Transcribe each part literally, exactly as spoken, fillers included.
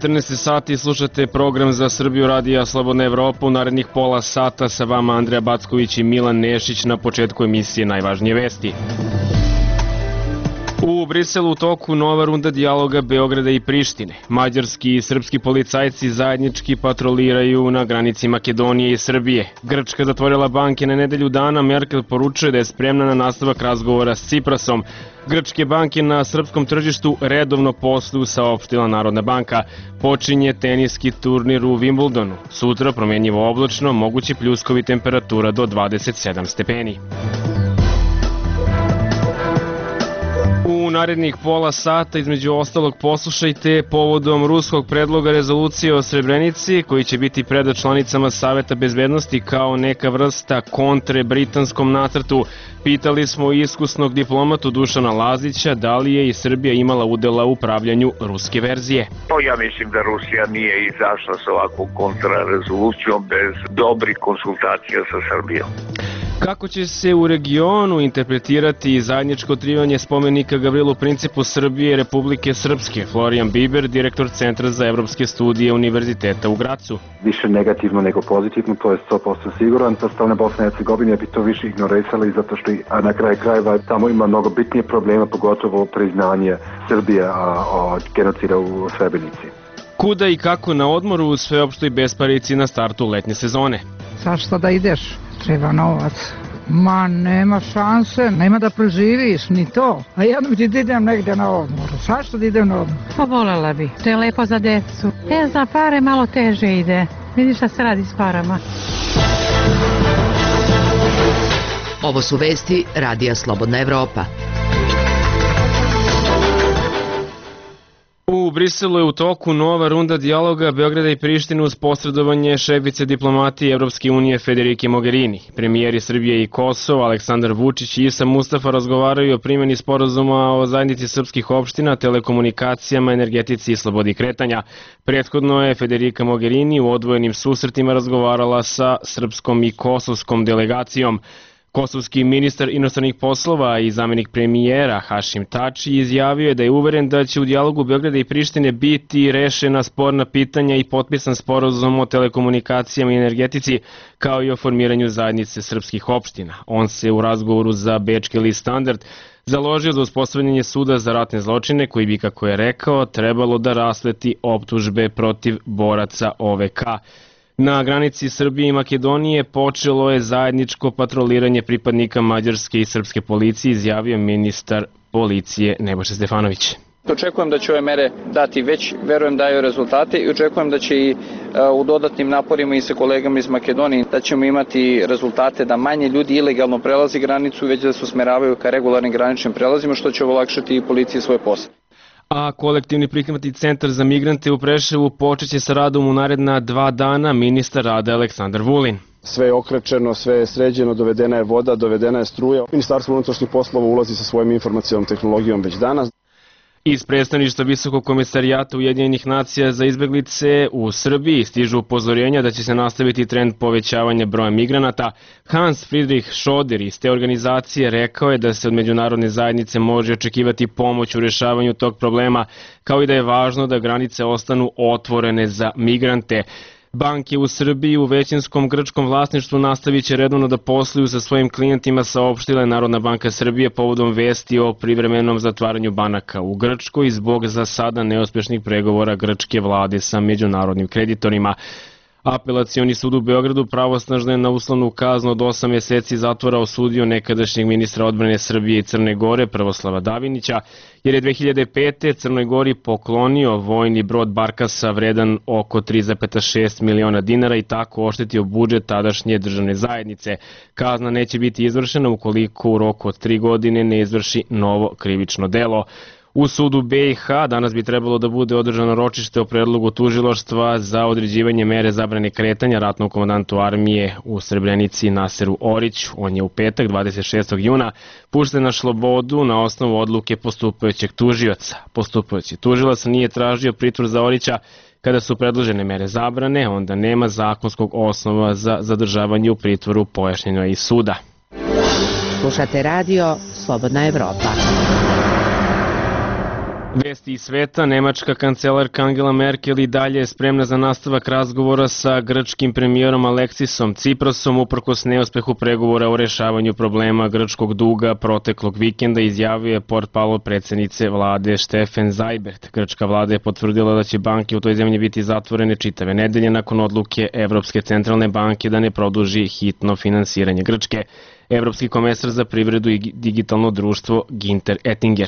četrnaest sati slušate program za Srbiju radija Slobodna Evropa. U narednih pola sata sa vama Andreja Backović i Milan Nešić. Na početku emisije najvažnije vesti. U Briselu u toku nova runda dijaloga Beograda i Prištine. Mađarski i srpski policajci zajednički patroliraju na granici Makedonije i Srbije. Grčka zatvorila banke na nedelju dana. Merkel poručuje da je spremna na nastavak razgovora s Ciprasom. Grčke banke na srpskom tržištu redovno posluju, saopštila Narodna banka. Počinje teniski turnir u Wimbledonu. Sutra promenjivo oblačno, mogući pljuskovi, temperatura do dvadeset sedam stepeni. U narednih pola sata između ostalog poslušajte povodom ruskog predloga rezolucije o Srebrenici koji će biti predat članicama Saveta bezbednosti kao neka vrsta kontre britanskom nacrtu. Pitali smo iskusnog diplomatu Dušana Lazića da li je i Srbija imala udela u upravljanju ruske verzije. To ja mislim da Rusija nije izašla sa ovakvom kontrarezolucijom bez dobrih konsultacija sa Srbijom. Kako će se u regionu interpretirati zajedničko otkrivanje spomenika Gavrilu Principu Srbije i Republike Srpske? Florijan Biber, direktor Centra za evropske studije Univerziteta u Gracu. Više negativno nego pozitivno, to je sto posto siguran. Ta strana Bosne i Hercegovine bi to više ignorisali zato što a na kraju krajeva tamo ima mnogo bitnije problema, pogotovo priznanje Srbije od genocida u Srebrenici. Kuda i kako na odmoru u sveopštoj besparici na startu letnje sezone? Zašto da ideš? Treba novac. Ma nema šanse, nema da preživiš, ni to. A jednom ti idem negdje na odmor. Zašto da idem na odmor? Pa volela bi, to je lepo za decu. E, za pare malo teže ide. Vidiš šta se radi s parama. Ovo su vesti radija Slobodna Evropa. U Briselu je u toku nova runda dijaloga Beograda i Prištine uz posredovanje šefice diplomatije Evropske unije Federike Mogherini. Premijeri Srbije i Kosova Aleksandar Vučić i Isa Mustafa razgovaraju o primjeni sporazuma o zajednici srpskih opština, telekomunikacijama, energetici i slobodi kretanja. Prethodno je Federika Mogherini u odvojenim susretima razgovarala sa srpskom i kosovskom delegacijom. Kosovski ministar inostranih poslova i zamenik premijera Hašim Tači izjavio je da je uveren da će u dijalogu Beograda i Prištine biti rešena sporna pitanja i potpisan sporazum o telekomunikacijama i energetici, kao i o formiranju zajednice srpskih opština. On se u razgovoru za bečki list Standard založio za uspostavljanje suda za ratne zločine koji bi, kako je rekao, trebalo da rasleti optužbe protiv boraca O V K. Na granici Srbije i Makedonije počelo je zajedničko patroliranje pripadnika mađarske i srpske policije, izjavio ministar policije Nebojša Stefanović. Očekujem da će ove mere dati već, verujem daju rezultate i očekujem da će i u dodatnim naporima i sa kolegama iz Makedonije da ćemo imati rezultate da manje ljudi ilegalno prelazi granicu, već da se usmeravaju ka regularnim graničnim prelazima, što će olakšati i policiji svoj posao. A kolektivni prihvatni centar za migrante u Preševu počeće sa radom u naredna dva dana, ministar rada Aleksandar Vulin. Sve je okrečeno, sve je sređeno, dovedena je voda, dovedena je struja. Ministarstvo unutrašnjih poslova ulazi sa svojom informacionom tehnologijom već danas. Iz predstavništva Visokog komisarijata Ujedinjenih nacija za izbeglice u Srbiji stižu upozorenja da će se nastaviti trend povećavanja broja migranata. Hans Friedrich Schroeder iz te organizacije rekao je da se od međunarodne zajednice može očekivati pomoć u rješavanju tog problema, kao i da je važno da granice ostanu otvorene za migrante. Banke u Srbiji u većinskom grčkom vlasništvu nastavit će redovno da posluju sa svojim klijentima, saopštila je Narodna banka Srbije povodom vesti o privremenom zatvaranju banaka u Grčkoj zbog za sada neuspješnih pregovora grčke vlade sa međunarodnim kreditorima. Apelacioni sud u Beogradu pravosnažno je na uslovnu kaznu od osam mjeseci zatvora osudio nekadašnjeg ministra odbrane Srbije i Crne Gore Prvoslava Davinića, jer je dve hiljade pete. Crnoj Gori poklonio vojni brod Barkasa vredan oko tri zarez šest miliona dinara i tako oštetio budžet tadašnje državne zajednice. Kazna neće biti izvršena ukoliko u roku od tri godine ne izvrši novo krivično delo. U sudu B i H danas bi trebalo da bude održano ročište o predlogu tužilaštva za određivanje mere zabrane kretanja ratnom komandantu armije u Srebrenici Naseru Oriću. On je u petak dvadeset šestog juna pušten na slobodu na osnovu odluke postupajućeg tužioca. Postupajući tužilac nije tražio pritvor za Orića. Kada su predložene mere zabrane, onda nema zakonskog osnova za zadržavanje u pritvoru, pojašnjeno je iz suda. Slušate radio Slobodna Evropa. Vesti iz sveta, nemačka kancelarka Angela Merkel i dalje je spremna za nastavak razgovora sa grčkim premijerom Aleksisom Ciprasom uprkos neuspehu pregovora o rešavanju problema grčkog duga proteklog vikenda, izjavio je portparol predsjednice vlade Steffen Seibert. Grčka vlada je potvrdila da će banke u toj zemlji biti zatvorene čitave nedelje nakon odluke Evropske centralne banke da ne produži hitno finansiranje Grčke. Evropski komesar za privredu i digitalno društvo Günther Oettinger.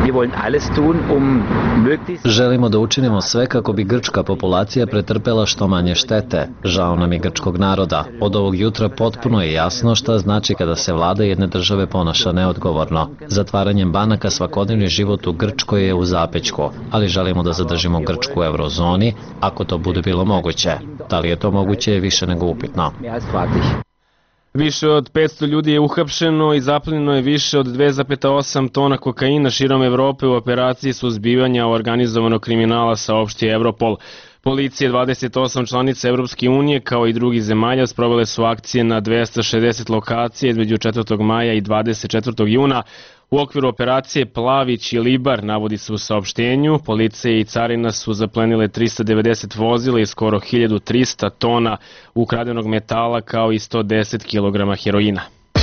Želimo da učinimo sve kako bi grčka populacija pretrpela što manje štete. Žao nam je grčkog naroda. Od ovog jutra potpuno je jasno šta znači kada se vlada jedne države ponaša neodgovorno. Zatvaranjem banaka svakodnevni život u Grčkoj je u zapećku, ali želimo da zadržimo Grčku u eurozoni ako to bude bilo moguće. Da li je to moguće je više nego upitno. Više od petsto ljudi je uhapšeno i zaplenjeno je više od dve zarez osam tona kokaina širom Evrope u operaciji suzbivanja organizovanog kriminala, saopštio Europol. Policije dvadeset osam članica Evropske unije kao i drugih zemalja sprovele su akcije na dvesta šezdeset lokacija između četvrtog maja i dvadeset četvrtog juna. U okviru operacije Plavić i Libar, navodi se u saopštenju, policija i carina su zaplenile trista devedeset vozila i skoro hiljadu trista tona ukradenog metala kao i sto deset kilograma heroina.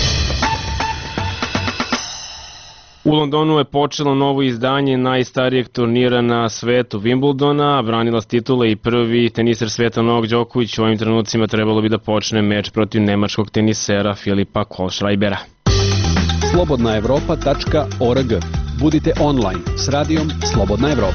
U Londonu je počelo novo izdanje najstarijeg turnira na svetu Wimbledona, branilac titule i prvi teniser sveta Novak Đoković u ovim trenucima trebalo bi da počne meč protiv nemačkog tenisera Filipa Kohlschreibera. slobodna evropa tačka org. Budite online s radijom Slobodna Evropa.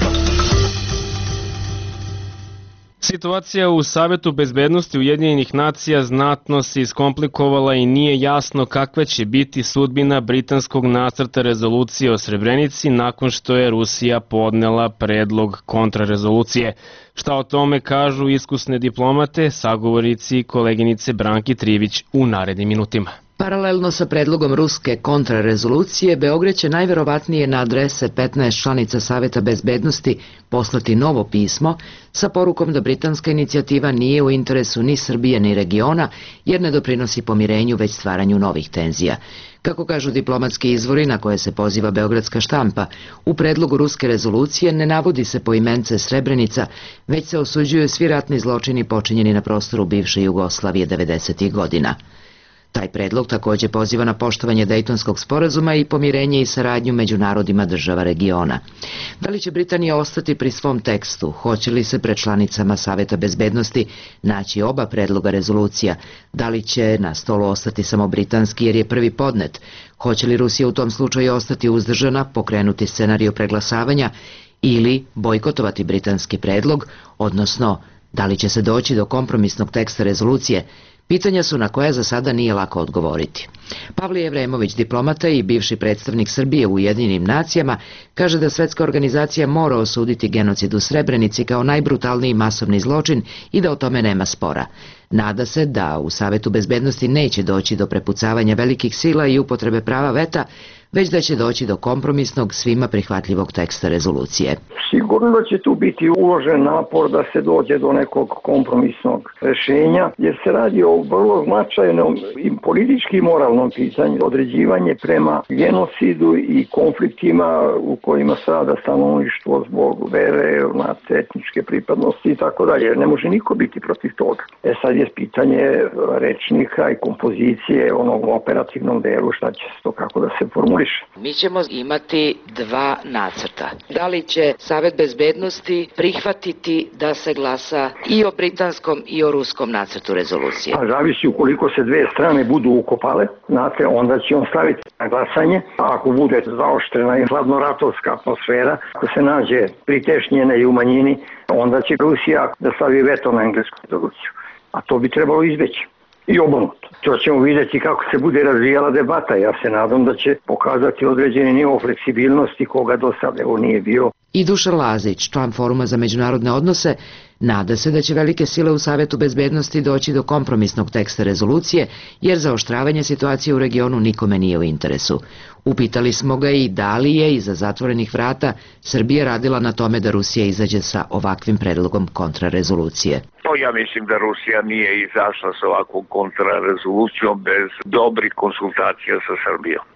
Situacija u Savetu bezbednosti Ujedinjenih nacija znatno se iskomplikovala i nije jasno kakva će biti sudbina britanskog nacrta rezolucije o Srebrenici nakon što je Rusija podnela predlog kontrarezolucije. Šta o tome kažu iskusne diplomate, sagovorici koleginice Branki Trivić u narednim minutima. Paralelno sa predlogom ruske kontrarezolucije, Beograd će najverovatnije na adrese petnaest članica Saveta bezbednosti poslati novo pismo sa porukom da britanska inicijativa nije u interesu ni Srbije ni regiona, jer ne doprinosi pomirenju već stvaranju novih tenzija. Kako kažu diplomatski izvori na koje se poziva beogradska štampa, u predlogu ruske rezolucije ne navodi se poimence Srebrenica, već se osuđuju svi ratni zločini počinjeni na prostoru bivše Jugoslavije devedesetih godina. Taj predlog također poziva na poštovanje Dejtonskog sporazuma i pomirenje i saradnju među narodima država regiona. Da li će Britanija ostati pri svom tekstu? Hoće li se pred članicama Saveta bezbednosti naći oba predloga rezolucija? Da li će na stolu ostati samo britanski jer je prvi podnet? Hoće li Rusija u tom slučaju ostati uzdržana, pokrenuti scenariju preglasavanja ili bojkotovati britanski predlog, odnosno da li će se doći do kompromisnog teksta rezolucije? Pitanja su na koja za sada nije lako odgovoriti. Pavle Jevremović, diplomata i bivši predstavnik Srbije u Ujedinjenim nacijama, kaže da Svetska organizacija mora osuditi genocid u Srebrenici kao najbrutalniji masovni zločin i da o tome nema spora. Nada se da u Savetu bezbednosti neće doći do prepucavanja velikih sila i upotrebe prava veta, već da će doći do kompromisnog, svima prihvatljivog teksta rezolucije. Sigurno da će tu biti uložen napor da se dođe do nekog kompromisnog rešenja, jer se radi o vrlo značajnom i politički moralnom pitanju, određivanje prema genocidu i konfliktima u kojima strada stanovništvo zbog vere, etničke pripadnosti i tako dalje. Ne može niko biti protiv toga. E sad je pitanje rečnika i kompozicije onog operativnog delu, šta će se to, kako da se formulira. Mi ćemo imati dva nacrta. Da li će Savet bezbednosti prihvatiti da se glasa i o britanskom i o ruskom nacrtu rezolucije? A zavisi ukoliko se dve strane budu ukopale, znate, onda će on staviti na glasanje. A ako bude zaoštrena i hladnoratovska atmosfera, ako se nađe pritešnjene i u manjini, onda će Rusija da stavi veto na englesku rezoluciju. A to bi trebalo izbeći. I obrnuto. To ćemo vidjeti kako se bude razvijala debata. Ja se nadam da će pokazati određeni nivo fleksibilnosti koga do sada evo nije bio. I Dušan Lazić, član Foruma za međunarodne odnose, nada se da će velike sile u Savetu bezbednosti doći do kompromisnog teksta rezolucije, jer zaoštravanje situacije u regionu nikome nije u interesu. Upitali smo ga i da li je iza zatvorenih vrata Srbija radila na tome da Rusija izađe sa ovakvim predlogom kontrarezolucije. To ja mislim da Rusija nije izašla sa ovakvom kontrarezolucijom bez dobrih konsultacija sa Srbijom.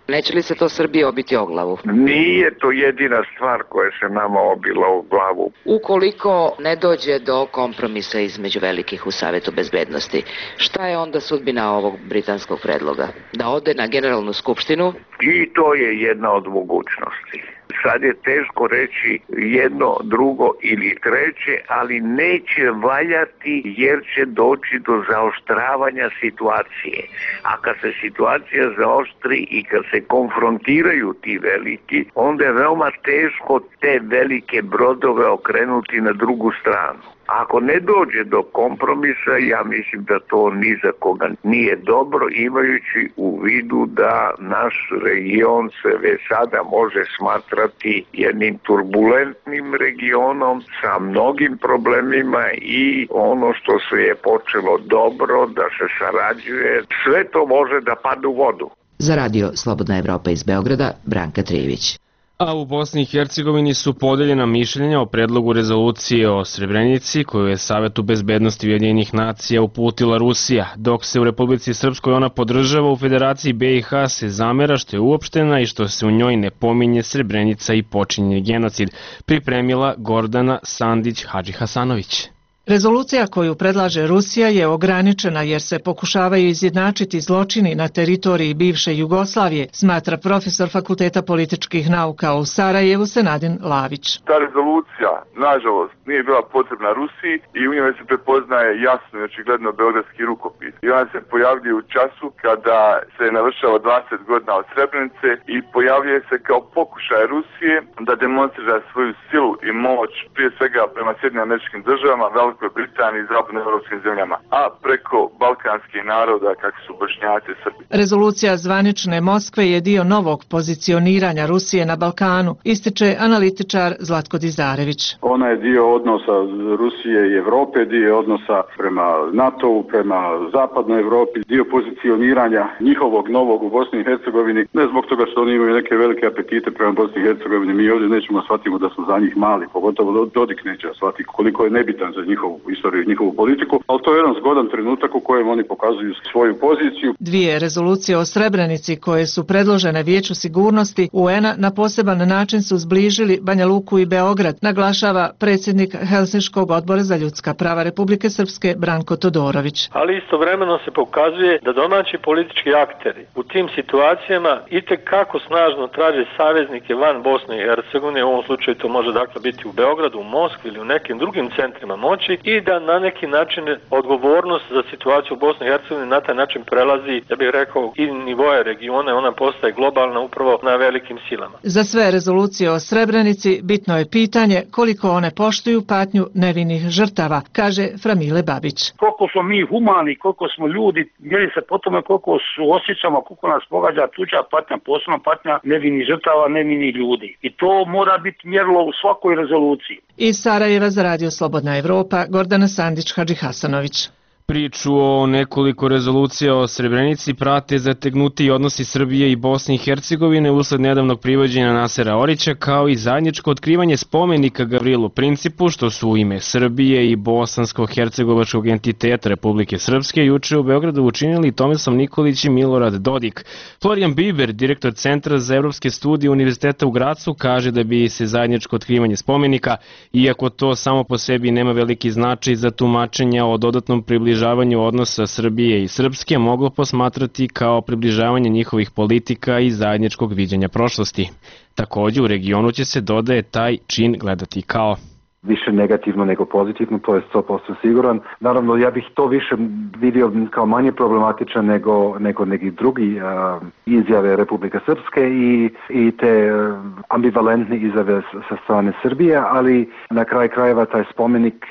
Neće li se to Srbije obiti o glavu? Nije to jedina stvar koja se nama obila o glavu. Ukoliko ne dođe do kompromisa između velikih u Savetu bezbednosti, šta je onda sudbina ovog britanskog predloga? Da ode na generalnu skupštinu? I to je jedna od mogućnosti. Sad je teško reći jedno, drugo ili treće, ali neće valjati jer će doći do zaoštravanja situacije. A kad se situacija zaoštri i kad se konfrontiraju ti veliki, onda je veoma teško te velike brodove okrenuti na drugu stranu. Ako ne dođe do kompromisa, ja mislim da to ni za koga nije dobro, imajući u vidu da naš region se već sada može smatrati jednim turbulentnim regionom sa mnogim problemima i ono što se je počelo dobro, da se sarađuje, sve to može da padne u vodu. Za radio Slobodna Evropa iz Beograda, Branka Trijević. A u Bosni i Hercegovini su podeljena mišljenja o predlogu rezolucije o Srebrenici koju je Savetu bezbednosti Ujedinjenih nacija uputila Rusija, dok se u Republici Srpskoj ona podržava, u Federaciji B i H se zamera što je uopštena i što se u njoj ne pominje Srebrenica i počinjen genocid, pripremila Gordana Sandić-Hadžihasanović. Rezolucija koju predlaže Rusija je ograničena jer se pokušavaju izjednačiti zločini na teritoriji bivše Jugoslavije, smatra profesor Fakulteta političkih nauka u Sarajevu Senadin Lavić. Ta rezolucija, nažalost, nije bila potrebna Rusiji i u njoj se prepoznaje jasno i očigledno beogradski rukopis. I ona se pojavljuje u času kada se navršava dvadeset godina od Srebrenice i pojavljuje se kao pokušaj Rusije da demonstrira svoju silu i moć, prije svega prema Sjedinjenim Američkim Državama, Velikoj Britaniji i zapadnoevropskim zemljama, a preko balkanskih naroda kakvi su Bošnjaci i Srbi. Rezolucija zvanične Moskve je dio novog pozicioniranja Rusije na Balkanu, ističe analitičar Zlatko Dizarević. Ona je dio odnosa Rusije i Evrope, dio odnosa prema NATO-u, prema zapadnoj Evropi, dio pozicioniranja njihovog novog u Bosni i Hercegovini, ne zbog toga što oni imaju neke velike apetite prema Bosni i Hercegovini, mi ovdje nećemo shvatiti da su za njih mali, pogotovo Dodik neće shvatiti koliko je nebitan za njihovu istoriju, njihovu politiku, ali to je jedan zgodan trenutak u kojem oni pokazuju svoju poziciju. Dvije rezolucije o Srebrenici koje su predložene Vijeću sigurnosti U N-a na poseban način su zbližili Banja Luku i Beograd, naglašava predsjednik Helsinškog odbora za ljudska prava Republike Srpske Branko Todorović. Ali istovremeno se pokazuje da domaći politički akteri u tim situacijama itekako snažno traže saveznike van Bosne i Hercegovine, u ovom slučaju to može dakle biti u Beogradu, u Moskvi ili u nekim drugim centrima moći, i da na neki način odgovornost za situaciju u Bosni i Hercegovini na taj način prelazi, ja bih rekao, i nivoje regiona, ona postaje globalna upravo na velikim silama. Za sve rezolucije o Srebrenici bitno je pitanje koliko one poštuju patnju nevinih žrtava, kaže Framile Babić. Koliko smo mi humani, koliko smo ljudi, mjeri se po tome koliko su osjećamo, koliko nas pogađa tuđa patnja, posebno patnja nevinih žrtava, nevinih ljudi. I to mora biti mjerilo u svakoj rezoluciji. Iz Sarajeva za radio Slobodna Evropa, Gordana Sandić-Hadžihasanović. Priču o nekoliko rezolucija o Srebrenici prate zategnuti odnosi Srbije i Bosne i Hercegovine usled nedavnog privođenja Nasera Orića, kao i zajedničko otkrivanje spomenika Gavrilu Principu, što su u ime Srbije i bosansko-hercegovačkog entiteta Republike Srpske juče u Beogradu učinili Tomislav Nikolić i Milorad Dodik. Florijan Biber, direktor Centra za evropske studije Univerziteta u Gracu, kaže da bi se zajedničko otkrivanje spomenika, iako to samo po sebi nema veliki značaj za tumačenja o dodatnom približavanju odnosa Srbije i Srpske, moglo posmatrati kao približavanje njihovih politika i zajedničkog viđenja prošlosti. Također u regionu će se, dodaje, taj čin gledati kao više negativno nego pozitivno, to je sto posto siguran. Naravno, ja bih to više vidio kao manje problematičan nego, nego neki drugi uh, izjave Republike Srpske i, i te uh, ambivalentne izjave sa strane Srbije, ali na kraj krajeva taj spomenik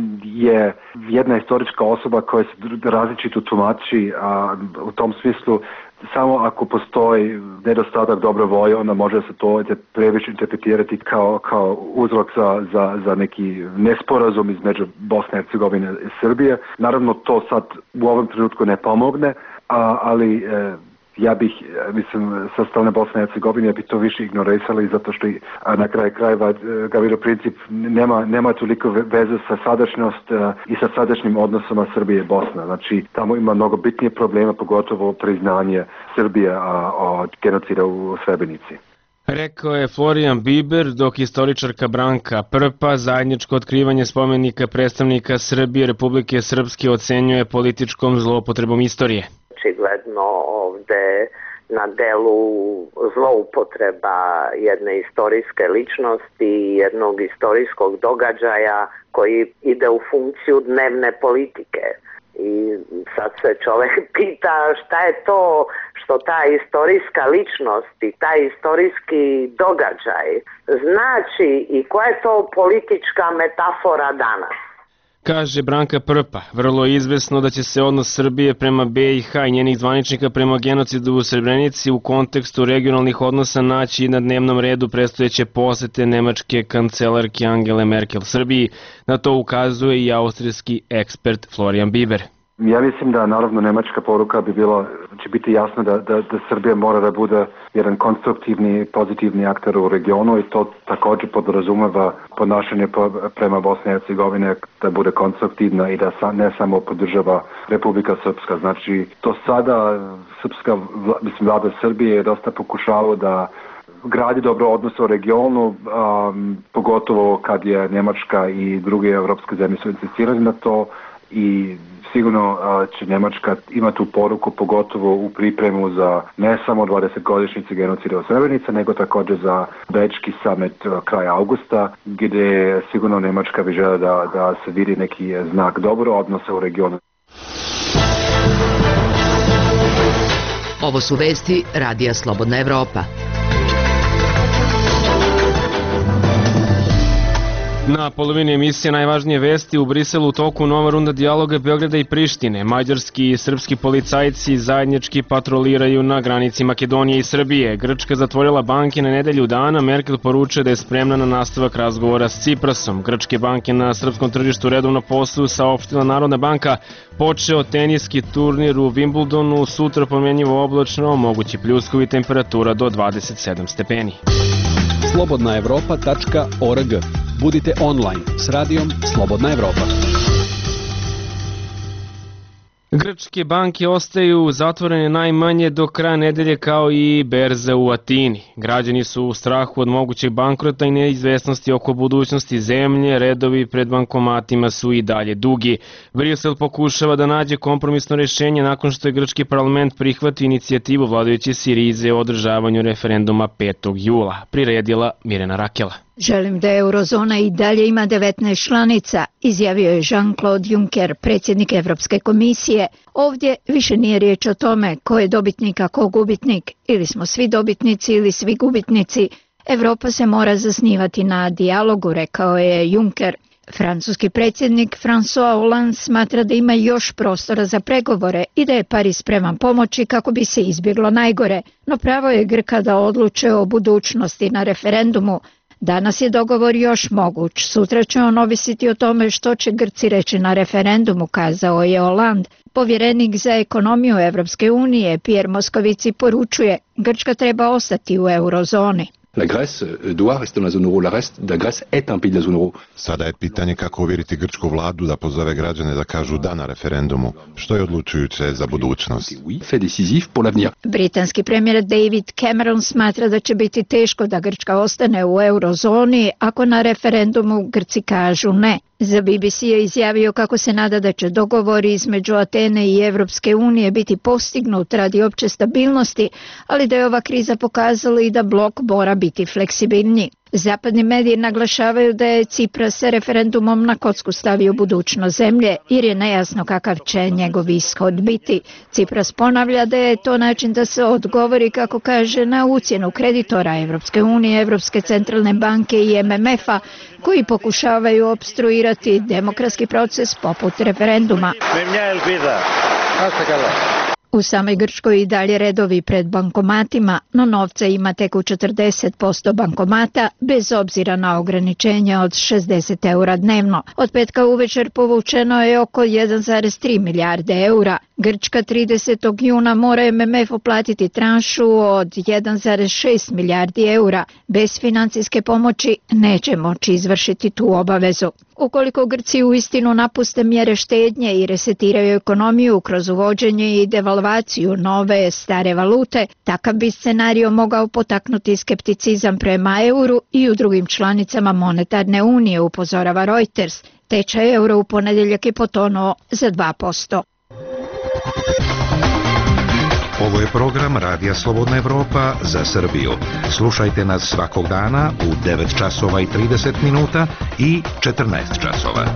je jedna historička osoba koja se različito tumači, a u tom smislu samo ako postoji nedostatak dobre volje, onda može se to previše interpretirati kao, kao uzrok za, za, za neki nesporazum između Bosne i Hercegovine i Srbije. Naravno, to sad u ovom trenutku ne pomogne, a, ali e, Ja bih, mislim, sa strane Bosne i Hercegovine bi to više ignorisali zato što a na kraju krajeva Gavirov princip nema, nema toliko veze sa sadašnjost i sa sadašnjim odnosama Srbije i Bosna. Znači, tamo ima mnogo bitnije problema, pogotovo priznanje Srbije a, od genocida u Srebrenici. Rekao je Florijan Biber, dok istoričarka Branka Prpa zajedničko otkrivanje spomenika predstavnika Srbije Republike Srpske ocenjuje političkom zloupotrebom istorije. Očigledno ovde na delu zloupotreba jedne istorijske ličnosti, jednog istorijskog događaja koji ide u funkciju dnevne politike. I sad se čovjek pita šta je to što ta istorijska ličnost i taj istorijski događaj znači i koja je to politička metafora danas. Kaže Branka Prpa, vrlo je izvesno da će se odnos Srbije prema B i H i njenih zvaničnika prema genocidu u Srebrenici u kontekstu regionalnih odnosa naći na dnevnom redu predstojeće posete nemačke kancelarke Angele Merkel Srbiji. Na to ukazuje i austrijski ekspert Florijan Biber. Ja mislim da naravno nemačka poruka bi bilo, će biti jasno da, da, da Srbija mora da bude jedan konstruktivni, pozitivni aktor u regionu i to također podrazumeva ponašanje prema Bosne i Hercegovine da bude konstruktivna i da sa, ne samo podržava Republika Srpska. Znači to sada srpska, mislim, vlada Srbije je dosta pokušala da gradi dobro odnose u regionu, um, pogotovo kad je Njemačka i druge evropske zemlje su insistirali na to i sigurno će Njemačka imati tu poruku pogotovo u pripremu za ne samo dvadesetogodišnjice genocida u Srebrenici, nego također za Bečki summit kraja augusta, gdje sigurno Njemačka bi žela da, da se vidi neki znak dobro odnosa u regionu. Ovo su vesti Radija Slobodna Evropa. Na polovini emisije najvažnije vesti u Briselu u toku nova runda dijaloga Beograda i Prištine. Mađarski i srpski policajci zajednički patroliraju na granici Makedonije i Srbije. Grčka zatvorila banke na nedelju dana, Merkel poručuje da je spremna na nastavak razgovora s Ciprasom. Grčke banke na srpskom tržištu redovno posluju, saopštila Narodna banka. Počeo teniski turnir u Wimbledonu, sutra promjenjivo oblačno, mogući pljuskovi, temperatura do dvadeset sedam stepeni. slobodna evropa tačka org. Budite online s radijom Slobodna Evropa. Grčke banke ostaju zatvorene najmanje do kraja nedelje kao i berze u Atini. Građani su u strahu od mogućeg bankrota i neizvesnosti oko budućnosti zemlje, redovi pred bankomatima su i dalje dugi. Brisel pokušava da nađe kompromisno rješenje nakon što je grčki parlament prihvatio inicijativu vladajuće Sirize o održavanju referenduma petog jula. Priredila Mirena Rakela. Želim da eurozona i dalje ima devetnaest članica, izjavio je Jean-Claude Juncker, predsjednik Evropske komisije. Ovdje više nije riječ o tome ko je dobitnik, a ko gubitnik. Ili smo svi dobitnici ili svi gubitnici. Evropa se mora zasnivati na dijalogu, rekao je Juncker. Francuski predsjednik François Hollande smatra da ima još prostora za pregovore i da je Pariz spreman pomoći kako bi se izbjeglo najgore. No pravo je Grka da odluče o budućnosti na referendumu. Danas je dogovor još moguć, sutra će on ovisiti o tome što će Grci reći na referendumu, kazao je Hollande. Povjerenik za ekonomiju Evropske unije Pierre Moscovici poručuje, Grčka treba ostati u eurozoni. La Grèce doit rester dans la zone euro. La reste, la Grèce est un pays de la zone euro. Sada je pitanje kako uvjeriti grčku vladu da pozove građane da kažu da na referendumu, što je odlučujuće za budućnost. Fait décisif pour l'avenir. Britanski premijer David Cameron smatra da će biti teško da Grčka ostane u eurozoni ako na referendumu Grci kažu ne. Za B B C je izjavio kako se nada da će dogovori između Atene i Evropske unije biti postignut radi opće stabilnosti, ali da je ova kriza pokazala i da blok mora biti fleksibilniji. Zapadni mediji naglašavaju da je Cipras sa referendumom na kocku stavio budućnost zemlje, jer je nejasno kakav će njegov ishod biti. Cipras ponavlja da je to način da se odgovori, kako kaže, na ucjenu kreditora Evropske unije, Evropske centralne banke i M M F-a, koji pokušavaju opstruirati demokratski proces poput referenduma. U samoj Grčkoj i dalje redovi pred bankomatima, no novca ima tek u četrdeset posto bankomata, bez obzira na ograničenje od šezdeset eura dnevno. Od petka uvečer povučeno je oko jedan zarez tri milijarde eura. Grčka tridesetog juna mora em em efu platiti tranšu od jedan zarez šest milijardi eura. Bez financijske pomoći neće moći izvršiti tu obavezu. Ukoliko Grci uistinu napuste mjere štednje i resetiraju ekonomiju kroz uvođenje i devalvaciju nove stare valute, takav bi scenario mogao potaknuti skepticizam prema euru i u drugim članicama monetarne unije, upozorava Reuters. Tečaj eura u ponedjeljak je potonuo za dva posto. Ovo je program Radija Slobodna Evropa za Srbiju. Slušajte nas svakog dana u devet časova i trideset minuta i četrnaest časova.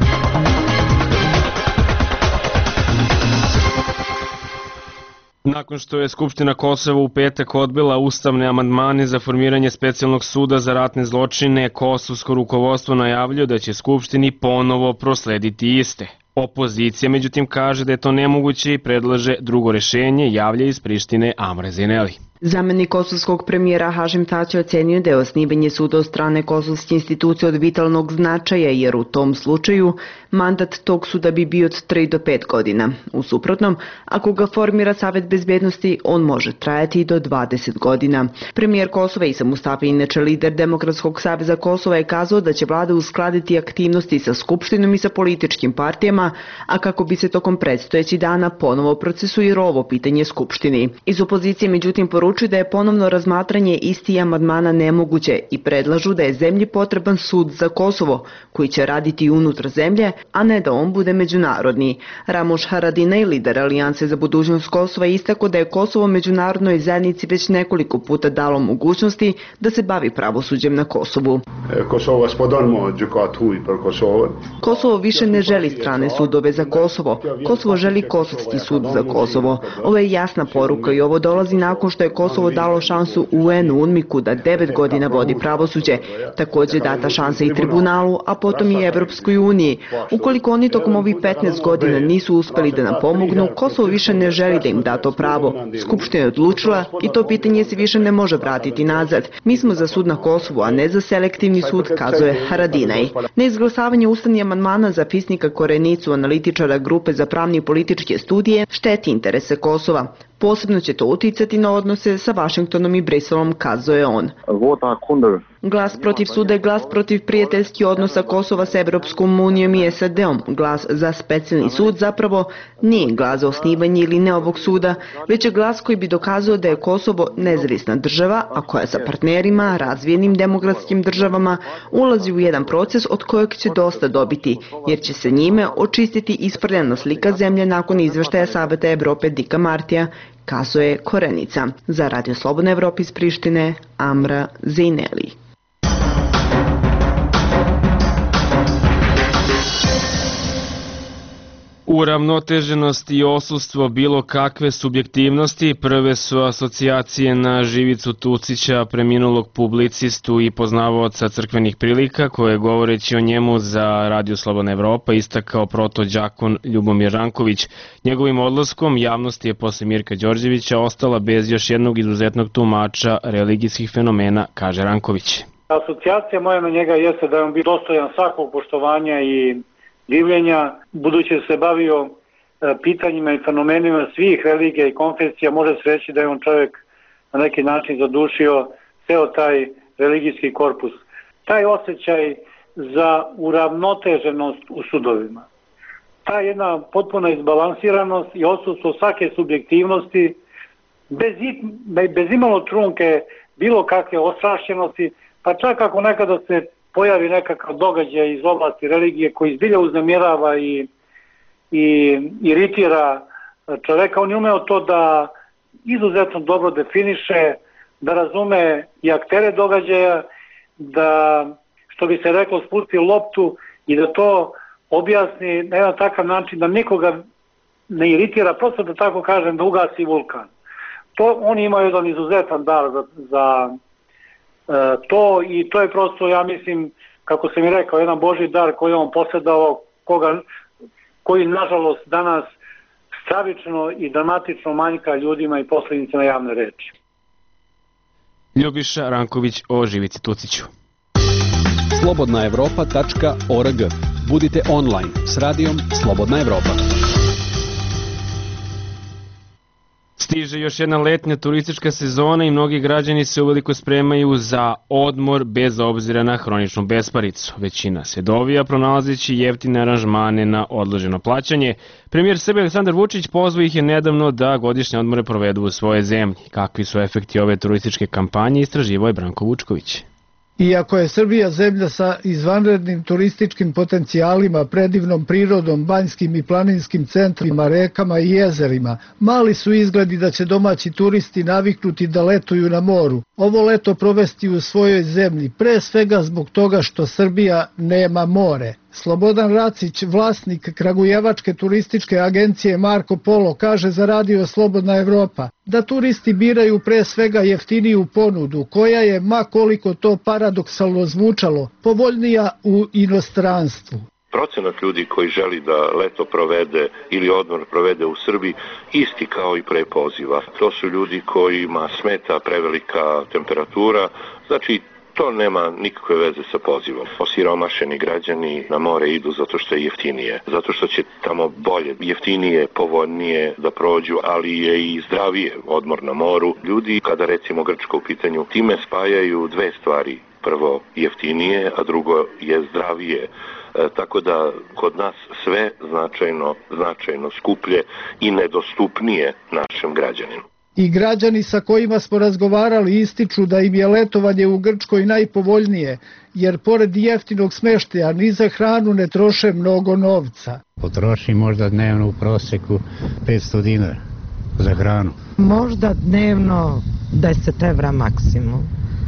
Nakon što je Skupština Kosova u petak odbila ustavne amandmane za formiranje specijalnog suda za ratne zločine, kosovsko rukovodstvo najavljuje da će Skupštini ponovo proslediti iste. Opozicija međutim kaže da je to nemoguće i predlaže drugo rešenje, javlja iz Prištine Amre Zineli. Zamenik kosovskog premijera Hašim Tači ocenio da je osnivanje suda od strane kosovske institucije od vitalnog značaja, jer u tom slučaju mandat tog suda bi bio od tri do pet godina. U suprotnom, ako ga formira Savet bezbednosti, on može trajati do dvadeset godina. Premijer Kosova Isa Mustafa, inače lider Demokratskog saveza Kosova, je kazao da će vlada uskladiti aktivnosti sa Skupštinom i sa političkim partijama, a kako bi se tokom predstojećih dana ponovo procesuiralo ovo pitanje Skupštini. Iz opozicije međutim poručuju da je ponovno razmatranje istih amandmana nemoguće i predlažu da je zemlji potreban sud za Kosovo, koji će raditi unutar zemlje, a ne da on bude međunarodni. Ramuš Haradinaj, lider Alijanse za budućnost Kosova, istakao da je Kosovo međunarodnoj zajednici već nekoliko puta dalo mogućnosti da se bavi pravosuđem na Kosovu. Kosovo više ne želi strane sudove za Kosovo. Kosovo želi kosovski sud za Kosovo. Ovo je jasna poruka i ovo dolazi nakon što je Kosovo dalo šansu U N-u UNMIK-u da devet godina vodi pravosuđe. Također data šansa i tribunalu, a potom i Evropskoj uniji. Ukoliko oni tokom ovih petnaest godina nisu uspeli da nam pomognu, Kosovo više ne želi da im da to pravo. Skupština je odlučila i to pitanje se više ne može vratiti nazad. Mi smo za sud na Kosovu, a ne za selektivni sud, kazuje Haradinaj. Neizglasavanje ustavnih amandmana za Fisnika Korenicu, analitičara grupe za pravne i političke studije, šteti interese Kosova. Posebno će to uticati na odnose sa Vašingtonom i Briselom, kazuje on. Glas protiv suda je glas protiv prijateljskih odnosa Kosova sa Evropskom unijom i S A D-om. Glas za specijalni sud zapravo nije glas za osnivanje ili ne ovog suda, već je glas koji bi dokazao da je Kosovo nezavisna država, a koja sa partnerima, razvijenim demokratskim državama, ulazi u jedan proces od kojeg će dosta dobiti, jer će se njime očistiti isprljena slika zemlje nakon izveštaja Saveta Evrope Dika Martija, kazuje Korenica. Za Radio Slobodna Evropa iz Prištine, Amra Zineli. Uravnoteženost i osustvo bilo kakve subjektivnosti prve su asocijacije na Živicu Tucića, preminulog publicistu i poznavaoca crkvenih prilika, koje govoreći o njemu za Radio Slobodna Evropa istakao protođakon Ljubomir Ranković. Njegovim odlaskom javnost je posle Mirka Đorđevića ostala bez još jednog izuzetnog tumača religijskih fenomena, kaže Ranković. Asocijacija moja na njega jeste da je on bio dostojan svakog poštovanja i divljenja, budući se bavio pitanjima i fenomenima svih religija i konfesija, može se reći da je on čovjek na neki način zadušio ceo taj religijski korpus. Taj osjećaj za uravnoteženost u sudovima, ta jedna potpuna izbalansiranost i odsustvo svake subjektivnosti, bez, bez imalo trunke bilo kakve ostrašćenosti, pa čak ako nekada se pojavi nekakav događaj iz oblasti religije koji zbilja uznemirava i, i iritira čoveka, on je umeo to da izuzetno dobro definiše, da razume i aktere događaja, da, što bi se reklo, spusti loptu i da to objasni na jedan takav način da nikoga ne iritira, prosto da tako kažem, da ugasi vulkan. To, oni imaju jedan izuzetan dar za, za to i to je prosto, ja mislim, kako sam i rekao, jedan Božji dar koji on posjedao, koga, koji nažalost danas stravično i dramatično manjka ljudima i poslednicima javne reči. Ljubiša Ranković o Živici Tuciću. slobodna evropa tačka org. Budite online s radijom Slobodna Evropa. Stiže još jedna letnja turistička sezona i mnogi građani se uveliko spremaju za odmor bez obzira na hroničnu besparicu. Većina se dovija pronalazeći jeftine aranžmane na odloženo plaćanje. Premijer Srbije Aleksandar Vučić pozvao ih je nedavno da godišnje odmore provedu u svojoj zemlji. Kakvi su efekti ove turističke kampanje, istraživao je Branko Vučković. Iako je Srbija zemlja sa izvanrednim turističkim potencijalima, predivnom prirodom, banjskim i planinskim centrima, rekama i jezerima, mali su izgledi da će domaći turisti naviknuti da letuju na moru. Ovo leto provesti u svojoj zemlji, pre svega zbog toga što Srbija nema more. Slobodan Racić, vlasnik kragujevačke turističke agencije Marko Polo, kaže za radio Slobodna Evropa da turisti biraju pre svega jeftiniju ponudu, koja je, ma koliko to paradoksalno zvučalo, povoljnija u inostranstvu. Procenat ljudi koji želi da leto provede ili odmor provede u Srbiji isti kao i pre poziva. To su ljudi kojima smeta prevelika temperatura, znači to nema nikakve veze sa pozivom. Osiromašeni građani na more idu zato što je jeftinije, zato što će tamo bolje, jeftinije, povoljnije da prođu, ali je i zdravije odmor na moru. Ljudi, kada recimo Grčka u pitanju, time spajaju dve stvari. Prvo jeftinije, a drugo je zdravije. E, tako da kod nas sve značajno, značajno skuplje i nedostupnije našem građaninu. I građani sa kojima smo razgovarali ističu da im je letovanje u Grčkoj najpovoljnije, jer pored jeftinog smeštaja ni za hranu ne troše mnogo novca. Potroši možda dnevno u proseku petsto dinara za hranu. Možda dnevno deset evra maksimum,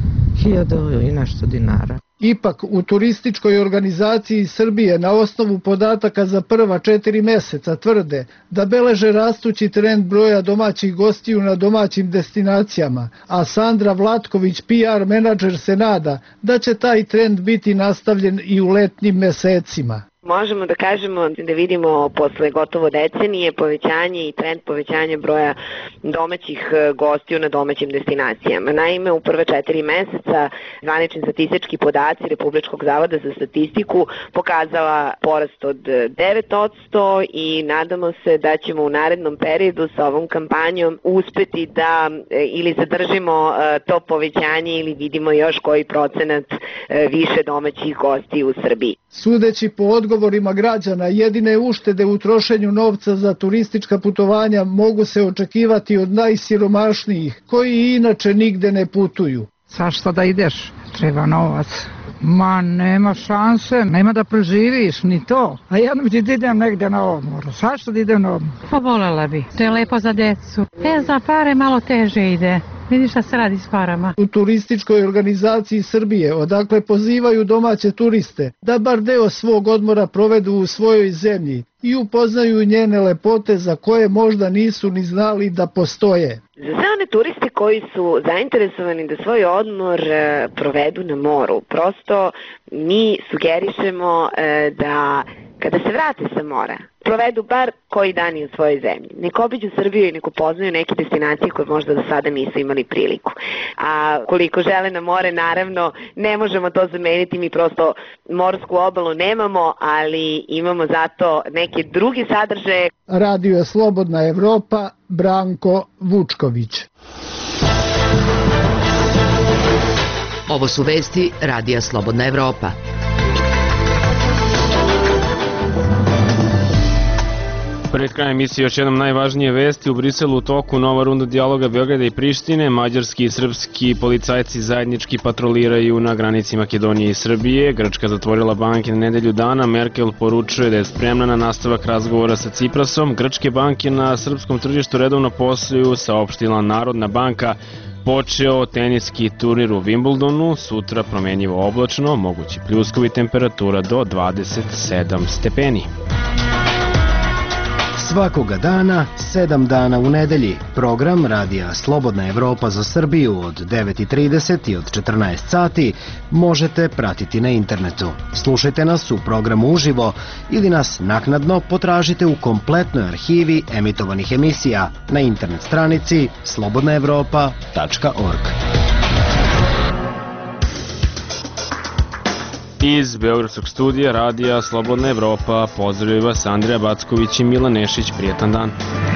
hiljadu i nešto dinara. Ipak, u turističkoj organizaciji Srbije na osnovu podataka za prva četiri meseca tvrde da beleže rastući trend broja domaćih gostiju na domaćim destinacijama, a Sandra Vlatković, P R menadžer, se nada da će taj trend biti nastavljen i u letnjim mesecima. Možemo da kažemo da vidimo posle gotovo decenije povećanje i trend povećanja broja domaćih gostiju na domaćim destinacijama. Naime, u prve četiri meseca zvanični statistički podaci Republičkog zavoda za statistiku pokazala porast od devet posto i nadamo se da ćemo u narednom periodu sa ovom kampanjom uspeti da ili zadržimo to povećanje ili vidimo još koji procenat više domaćih gostiju u Srbiji. Sudeći po odgovorima građana, jedine uštede u trošenju novca za turistička putovanja mogu se očekivati od najsiromašnijih, koji inače nigde ne putuju. Zašto da ideš? Treba novac. Ma nema šanse, nema da preživiš, ni to. A jednom ti da idem negde na odmor. Zašto da idem na odmor? Povolela bi, to je lepo za decu. E, za pare malo teže ide. Vidi šta se radi s parama. U turističkoj organizaciji Srbije, odakle pozivaju domaće turiste da bar deo svog odmora provedu u svojoj zemlji i upoznaju njene lepote za koje možda nisu ni znali da postoje. Za sve one turiste koji su zainteresovani da svoj odmor e, provedu na moru, prosto mi sugerišemo e, da kada se vrate sa mora, provedu bar koji dani u svojoj zemlji. Nek obiđu Srbiju i nek upoznaju neke destinacije koje možda do sada nisu imali priliku. A koliko žele na more, naravno, ne možemo to zameniti, mi prosto morsku obalu nemamo, ali imamo zato neke druge sadržaje. Radio Slobodna Evropa, Branko Vučković. Ovo su vesti Radija Slobodna Evropa. Pred krajem emisije još jednom najvažnije vesti. U Briselu u toku nova runda dijaloga Beograda i Prištine. Mađarski i srpski policajci zajednički patroliraju na granici Makedonije i Srbije. Grčka zatvorila banke na nedelju dana. Merkel poručuje da je spremna na nastavak razgovora sa Ciprasom. Grčke banke na srpskom tržištu redovno posluju, saopštila Narodna banka. Počeo teniski turnir u Wimbledonu, sutra promenjivo oblačno, mogući pljuskovi, temperatura do dvadeset sedam stepeni. Svakoga dana, sedam dana u nedelji. Program Radija Slobodna Evropa za Srbiju od devet i trideset i od četrnaest sati možete pratiti na internetu. Slušajte nas u programu uživo ili nas naknadno potražite u kompletnoj arhivi emitovanih emisija na internet stranici slobodna evropa tačka org. Iz Beogradskog studija Radija Slobodna Evropa pozdravljaju vas Andreja Backović i Milan Nešić. Prijetan dan.